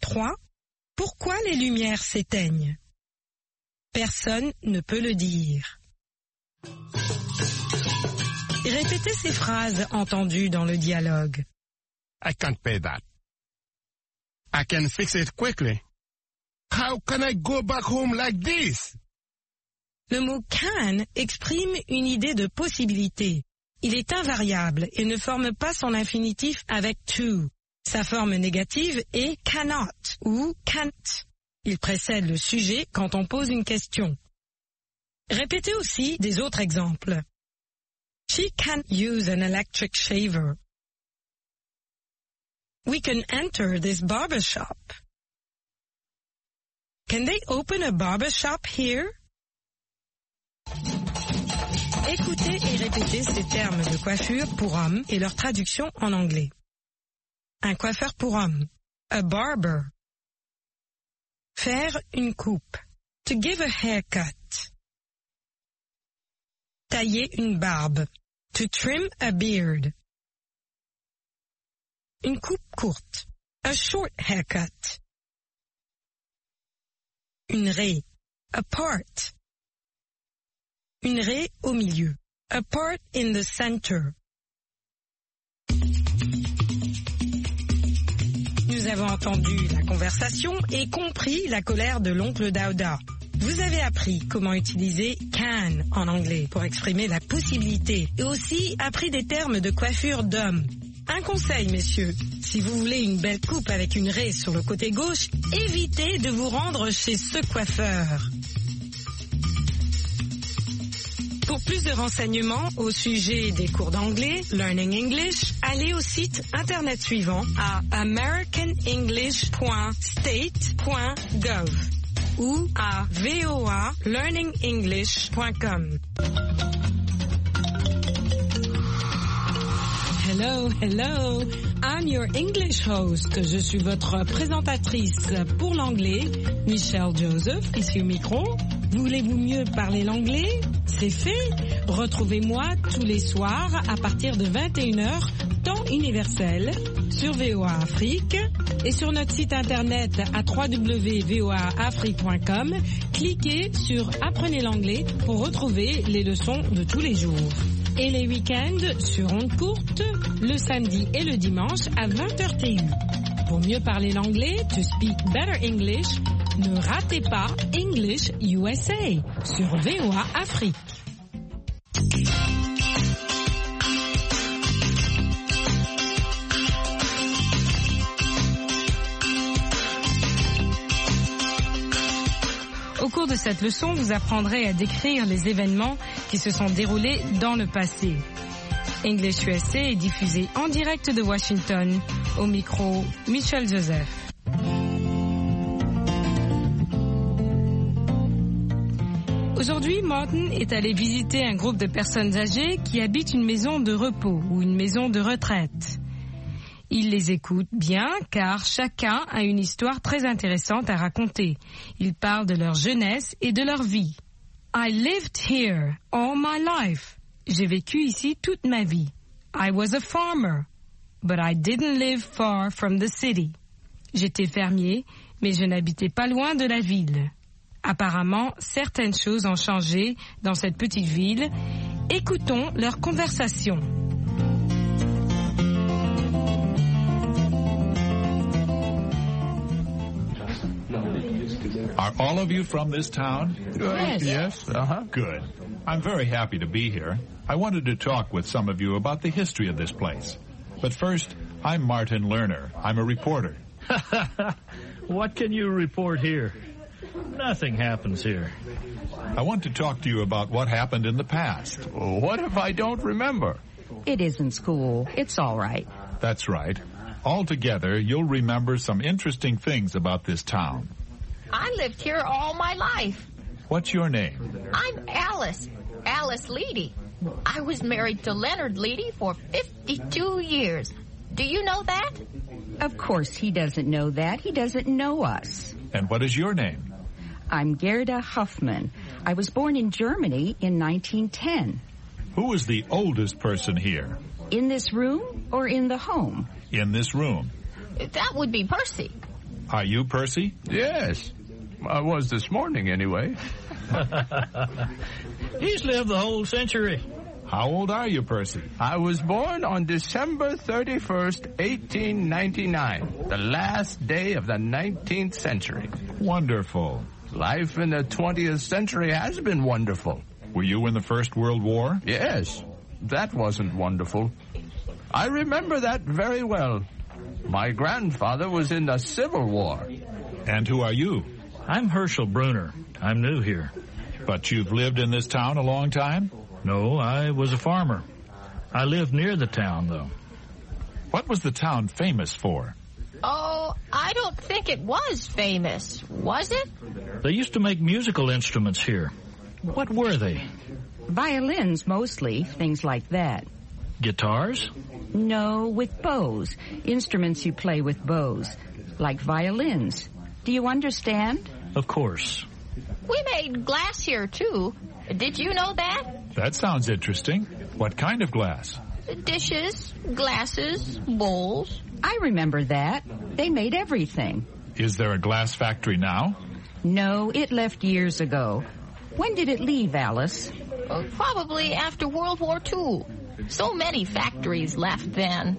3. Pourquoi les lumières s'éteignent? Personne ne peut le dire. Répétez ces phrases entendues dans le dialogue. I can't pay that. I can fix it quickly. How can I go back home like this? Le mot can exprime une idée de possibilité. Il est invariable et ne forme pas son infinitif avec to. Sa forme négative est cannot ou can't. Il précède le sujet quand on pose une question. Répétez aussi des autres exemples. She can't use an electric shaver. We can enter this barber shop. Can they open a barber shop here? Écoutez et répétez ces termes de coiffure pour hommes et leur traduction en anglais. Un coiffeur pour homme. A barber. Faire une coupe. To give a haircut. Tailler une barbe. To trim a beard. Une coupe courte. A short haircut. Une raie. A part. Une raie au milieu. A part in the center. Nous avons entendu la conversation et compris la colère de l'oncle Dauda. Vous avez appris comment utiliser can en anglais pour exprimer la possibilité et aussi appris des termes de coiffure d'homme. Un conseil, messieurs, si vous voulez une belle coupe avec une raie sur le côté gauche, évitez de vous rendre chez ce coiffeur. Pour plus de renseignements au sujet des cours d'anglais, Learning English, allez au site internet suivant à americanenglish.state.gov ou à voalearningenglish.com. Hello, hello, I'm your English host. Je suis votre présentatrice pour l'anglais, Michelle Joseph, ici au micro. Voulez-vous mieux parler l'anglais? C'est fait. Retrouvez-moi tous les soirs à partir de 21h, temps universel, sur VOA Afrique et sur notre site internet à www.voaafrique.com. Cliquez sur Apprenez l'anglais pour retrouver les leçons de tous les jours. Et les week-ends sur ondes courtes, le samedi et le dimanche à 20h TU. Pour mieux parler l'anglais, to speak better English, ne ratez pas English USA sur VOA Afrique. Au cours de cette leçon, vous apprendrez à décrire les événements qui se sont déroulés dans le passé. English USA est diffusé en direct de Washington. Au micro, Michelle Joseph. Aujourd'hui, Martin est allé visiter un groupe de personnes âgées qui habitent une maison de repos ou une maison de retraite. Il les écoute bien car chacun a une histoire très intéressante à raconter. Ils parlent de leur jeunesse et de leur vie. I lived here all my life. J'ai vécu ici toute ma vie. I was a farmer, but I didn't live far from the city. J'étais fermier, mais je n'habitais pas loin de la ville. Apparemment, certaines choses ont changé dans cette petite ville. Écoutons leur conversation. Are all of you from this town? Yes. Good. I'm very happy to be here. I wanted to talk with some of you about the history of this place. But first, I'm Martin Lerner. I'm a reporter. What can you report here? Nothing happens here. I want to talk to you about what happened in the past. What if I don't remember? It isn't school. It's all right. That's right. Altogether, you'll remember some interesting things about this town. I lived here all my life. What's your name? I'm Alice Leedy. I was married to Leonard Leedy for 52 years. Do you know that? Of course he doesn't know that. He doesn't know us. And what is your name? I'm Gerda Huffman. I was born in Germany in 1910. Who is the oldest person here? In this room or in the home? In this room. That would be Percy. Are you Percy? Yes. I was this morning, anyway. He's lived the whole century. How old are you, Percy? I was born on December 31st, 1899, the last day of the 19th century. Wonderful. Life in the 20th century has been wonderful. Were you in the First World War? Yes, that wasn't wonderful. I remember that very well. My grandfather was in the Civil War. And who are you? I'm Herschel Bruner. I'm new here. But you've lived in this town a long time? No, I was a farmer. I lived near the town, though. What was the town famous for? Oh, I don't think it was famous, was it? They used to make musical instruments here. What were they? Violins, mostly, things like that. Guitars? No, with bows. Instruments you play with bows, like violins. Do you understand? Of course. We made glass here, too. Did you know that? That sounds interesting. What kind of glass? Dishes, glasses, bowls. I remember that. They made everything. Is there a glass factory now? No, it left years ago. When did it leave, Alice? Probably after World War II. So many factories left then.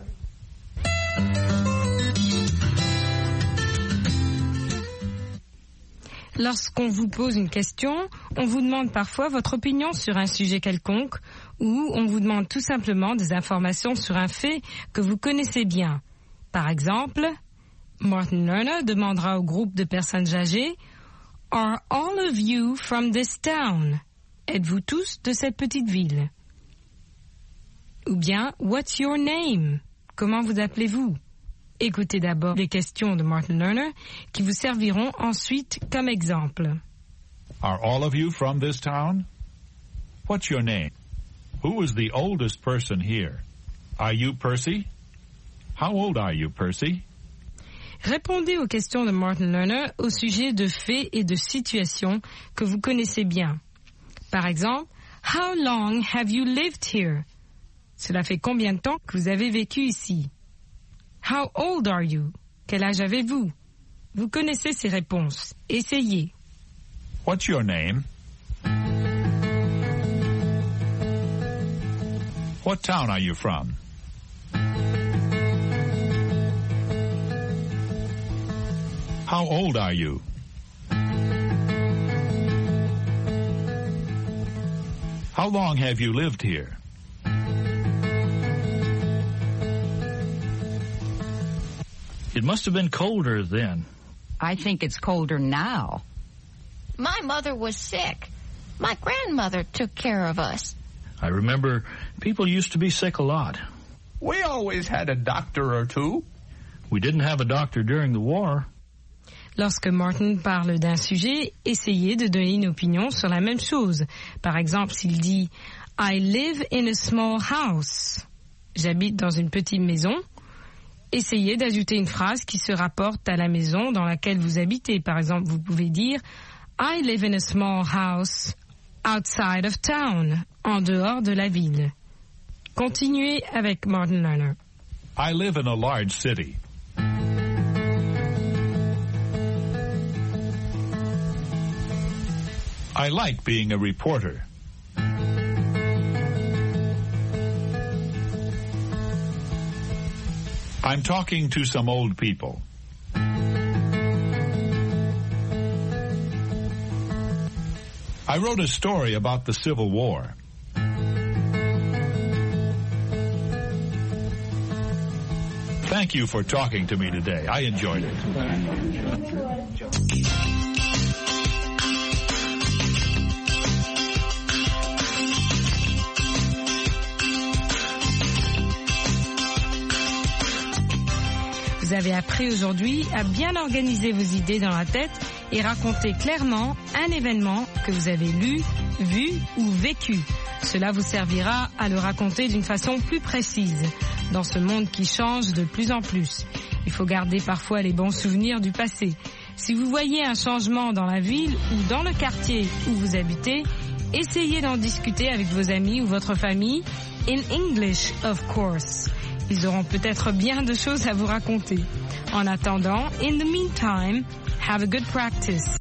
Lorsqu'on vous pose une question, on vous demande parfois votre opinion sur un sujet quelconque ou on vous demande tout simplement des informations sur un fait que vous connaissez bien. Par exemple, Martin Lerner demandera au groupe de personnes âgées « Are all of you from this town? Êtes-vous tous de cette petite ville? » Ou bien « What's your name? Comment vous appelez-vous? » Écoutez d'abord les questions de Martin Lerner qui vous serviront ensuite comme exemple. Are all of you from this town? What's your name? Who is the oldest person here? Are you Percy? How old are you, Percy? Répondez aux questions de Martin Lerner au sujet de faits et de situations que vous connaissez bien. Par exemple, How long have you lived here? Cela fait combien de temps que vous avez vécu ici? How old are you? Quel âge avez-vous? Vous connaissez ces réponses. Essayez. What's your name? What town are you from? How old are you? How long have you lived here? It must have been colder then. I think it's colder now. My mother was sick. My grandmother took care of us. I remember people used to be sick a lot. We always had a doctor or two. We didn't have a doctor during the war. Lorsque Martin parle d'un sujet, essayez de donner une opinion sur la même chose. Par exemple, s'il dit « I live in a small house ». J'habite dans une petite maison. Essayez d'ajouter une phrase qui se rapporte à la maison dans laquelle vous habitez. Par exemple, vous pouvez dire « I live in a small house outside of town », en dehors de la ville. Continuez avec Martin Lerner. I live in a large city. I like being a reporter. I'm talking to some old people. I wrote a story about the Civil War. Thank you for talking to me today. I enjoyed it. Vous avez appris aujourd'hui à bien organiser vos idées dans la tête et raconter clairement un événement que vous avez lu, vu ou vécu. Cela vous servira à le raconter d'une façon plus précise dans ce monde qui change de plus en plus. Il faut garder parfois les bons souvenirs du passé. Si vous voyez un changement dans la ville ou dans le quartier où vous habitez, essayez d'en discuter avec vos amis ou votre famille, in English of course. Ils auront peut-être bien de choses à vous raconter. En attendant, in the meantime, have a good practice.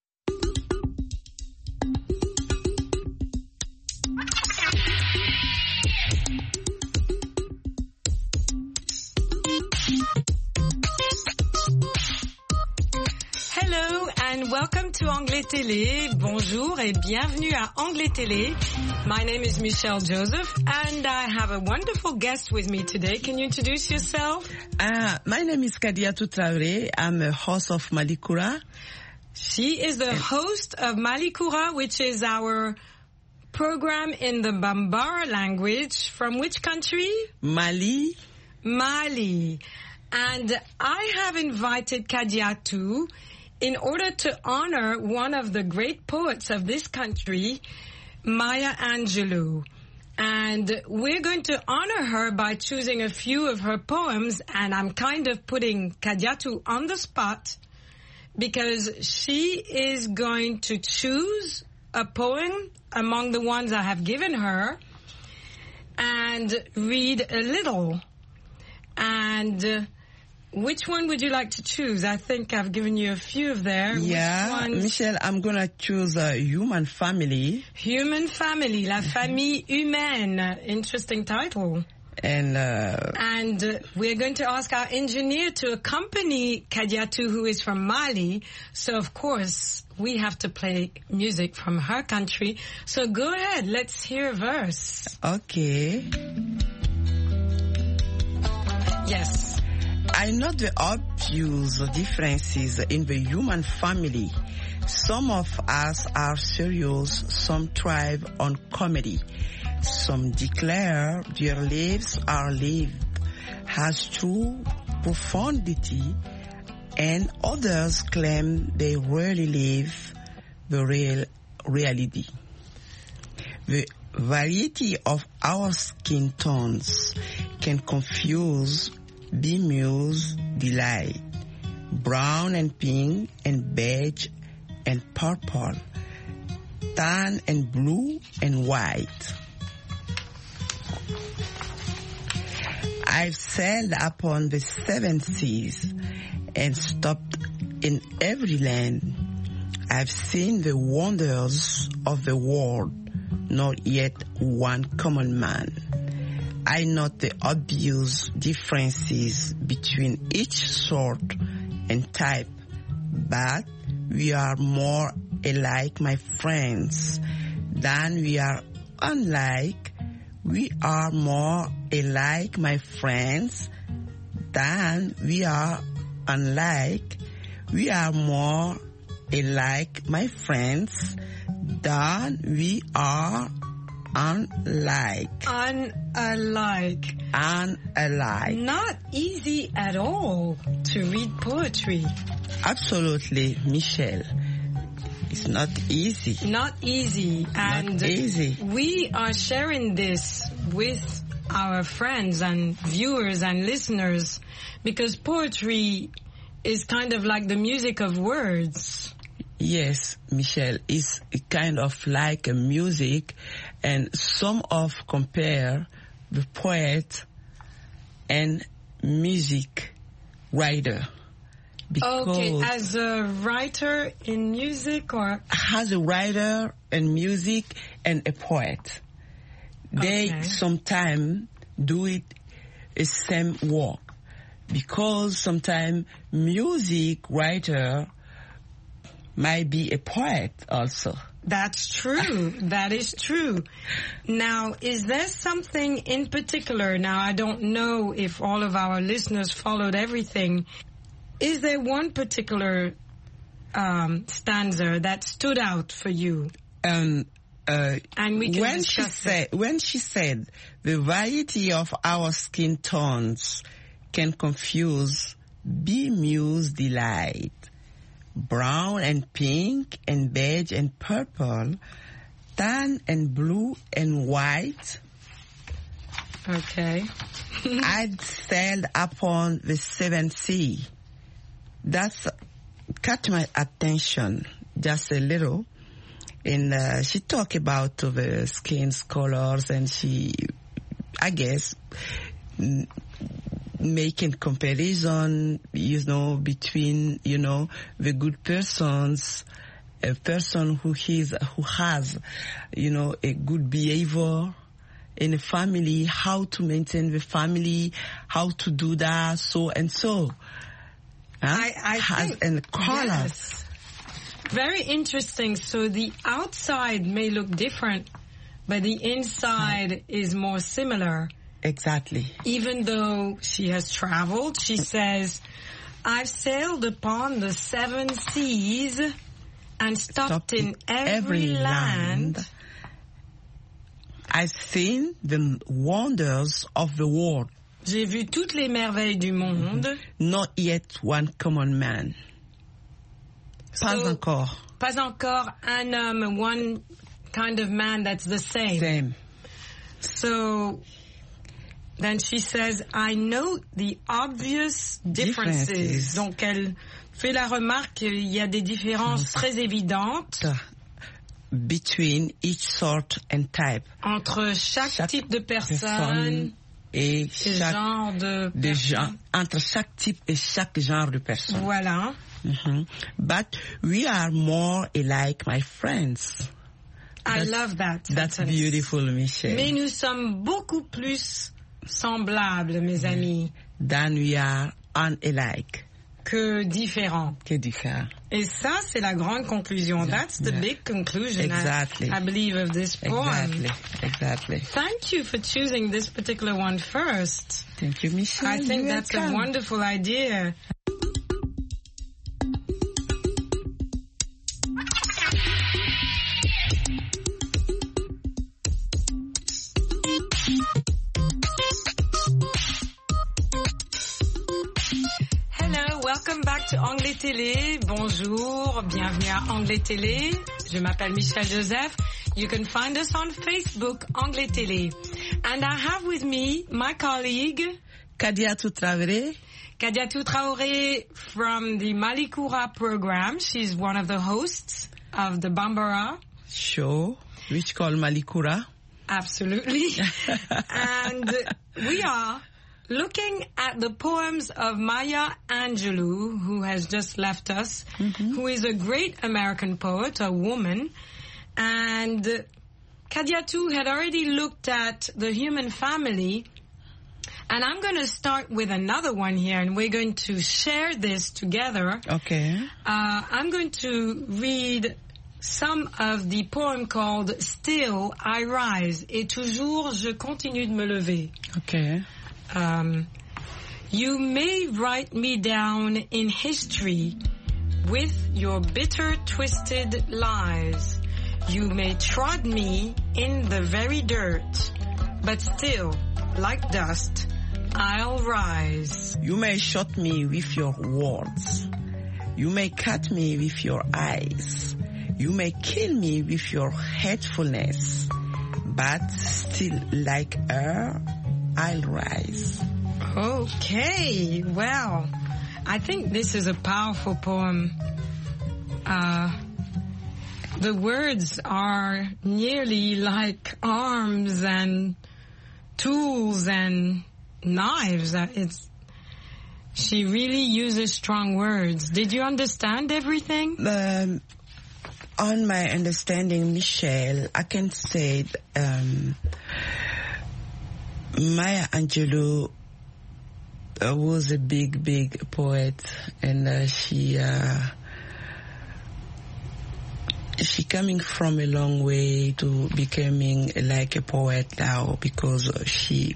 Hello and welcome to Anglais Télé. Bonjour et bienvenue à Anglais Télé. My name is Michelle Joseph and I have a wonderful guest with me today. Can you introduce yourself? My name is Kadiatou Traoré. I'm a host of Malikura. She is the host of Malikura, which is our program in the Bambara language. From which country? Mali. Mali. And I have invited Kadiatou in order to honor one of the great poets of this country, Maya Angelou. And we're going to honor her by choosing a few of her poems, and I'm kind of putting Kadiatou on the spot because she is going to choose a poem among the ones I have given her and read a little. And which one would you like to choose? I think I've given you a few of there. Yeah, Michelle, I'm going to choose Human Family. Human Family, La Famille Humaine. Interesting title. And we're going to ask our engineer to accompany Kadiatou, who is from Mali. So, of course, we have to play music from her country. So go ahead, let's hear a verse. Okay. Yes. I know the obvious differences in the human family. Some of us are serious, some thrive on comedy. Some declare their lives are lived as true profundity, and others claim they really live the real reality. The variety of our skin tones can confuse, bemuse, delight. Brown and pink and beige and purple, tan and blue and white. I've sailed upon the 7 seas and stopped in every land. I've seen the wonders of the world, not yet one common man. I note the obvious differences between each sort and type, but we are more alike, my friends, than we are unlike. We are more alike, my friends, than we are unlike. We are more alike, my friends, than we are unlike. Unalike. Unalike. Not easy at all to read poetry. Absolutely, Michelle. It's not easy. Not easy. And not easy. We are sharing this with our friends and viewers and listeners because poetry is kind of like the music of words. Yes, Michelle, it's kind of like a music, and some of compare the poet and music writer. Okay, as a writer in music or? As a writer in music and a poet. They sometimes do it the same work because sometimes music writer might be a poet also. That's true. That is true. Now, is there something in particular? Now, I don't know if all of our listeners followed everything. Is there one particular stanza that stood out for you? And we can when she said, the variety of our skin tones can confuse, bemuse, delight. Brown and pink and beige and purple, tan and blue and white. Okay. I'd sailed upon the 7th sea. That's caught my attention just a little. And she talked about the skin's colors, and I guess, making comparison, between, the good persons, a person who has, a good behavior in a family, how to maintain the family, how to do that, so and so. I think, and color. Yes. Very interesting. So the outside may look different, but the inside is more similar. Exactly. Even though she has traveled, she says, I've sailed upon the 7 seas and stopped in every land. I've seen the wonders of the world. J'ai vu toutes les merveilles du monde. Not yet one common man. Pas encore. Pas encore un homme, one kind of man that's the same. Same. So then she says, I note the obvious differences. Donc elle fait la remarque qu'il y a des différences très évidentes. Between each sort and type. Entre chaque type de personne et genre de personne. Entre chaque type et chaque genre de personne. Voilà. But we are more alike, my friends. I love that. That's beautiful, Michelle. Mais nous sommes beaucoup plus semblables, mes amis. Than we are unalike. Que différents. Et ça, c'est la grande conclusion. That's the big conclusion, exactly. I believe, of this poem. Exactly. Thank you for choosing this particular one first. Thank you, Michelle. I think that's a wonderful idea. Welcome back to Anglais Télé. Bonjour, bienvenue à Anglais Télé. Je m'appelle Michel Joseph. You can find us on Facebook, Anglais Télé. And I have with me my colleague, Kadiatou Traoré. Kadiatou Traoré from the Malikoura program. She's one of the hosts of the Bambara show, which called Malikoura. Absolutely. And we are looking at the poems of Maya Angelou, who has just left us, who is a great American poet, a woman. And Kadiatou had already looked at the human family. And I'm going to start with another one here, and we're going to share this together. Okay. I'm going to read some of the poem called Still I Rise, et toujours je continue de me lever. Okay. You may write me down in history with your bitter, twisted lies. You may trod me in the very dirt, but still, like dust, I'll rise. You may shut me with your words. You may cut me with your eyes. You may kill me with your hatefulness, but still, like her, I'll rise. Okay, well, I think this is a powerful poem. The words are nearly like arms and tools and knives. She really uses strong words. Did you understand everything? On my understanding, Michelle, I can say Maya Angelou was a big poet, and she coming from a long way to becoming like a poet now, because she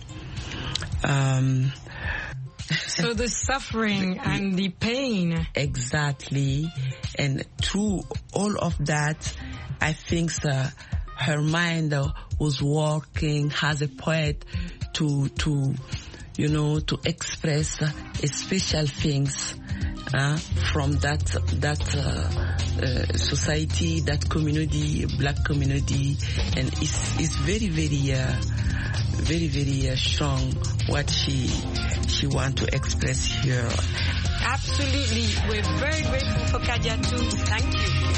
so the suffering and the pain. Exactly. And through all of that, I think her mind was working as a poet to express special things from that society, that community, black community, and it's very strong what she want to express here. Absolutely, we're very grateful for Kadiatou. Thank you.